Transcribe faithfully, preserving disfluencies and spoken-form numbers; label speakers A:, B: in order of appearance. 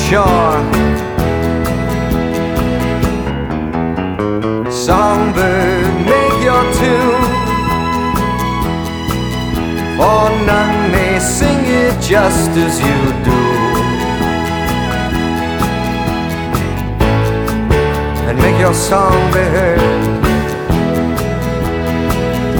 A: shore. Songbird, make your tune, for none may sing it just as you do. And make your song be heard